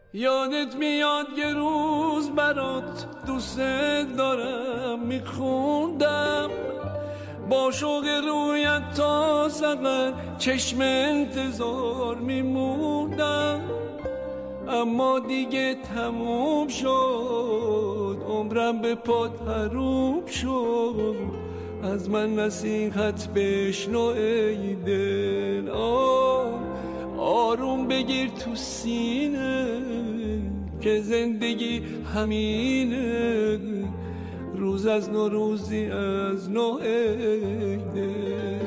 یادت میاد یه روز برات دوست دارم میخوندم، با شوق رویت تا سقر چشم انتظار میموندم، اما دیگه تموم شد، عمرم به پات حروم شد. از من نصیحت بشنو ای دل، آروم بگیر تو سینه که زندگی همینه، روز از نو روزی از نو ای دل.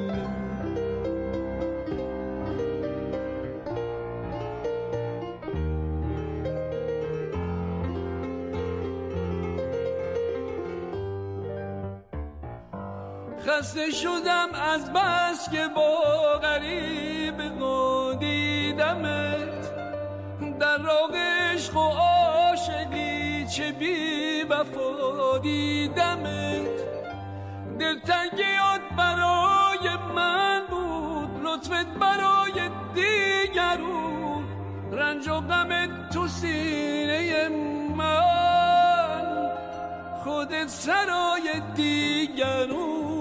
خسته شدم از بس که با غریب دیدمت، در راه عشق و عاشقی چه بی وفا دیدمت. دلتنگیات برای من بود، لطفت برای دیگرون، رنج و غمت تو سینه من، خودت سرای دیگرون.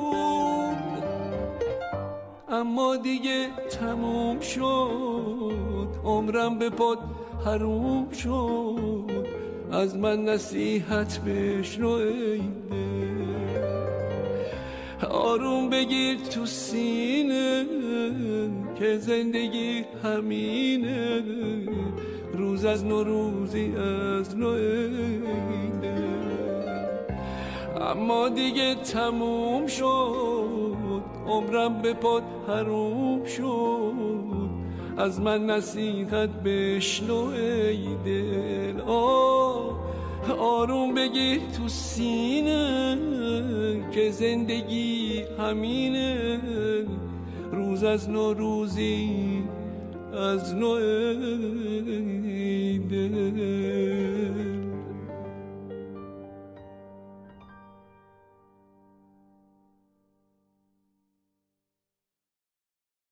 اما دیگه تموم شد، عمرم به پات حروم شد. از من نصیحت بشنو ای دل، آروم بگیر تو سینه که زندگی همینه، روز از نو روزی از نو ای دل. اما دیگه تموم شد، عمرم به پات حروم شد. از من نصیحت بشنو ای دل، آروم بگیر تو سینه که زندگی همینه، روز از نو روزی از نو ای دل.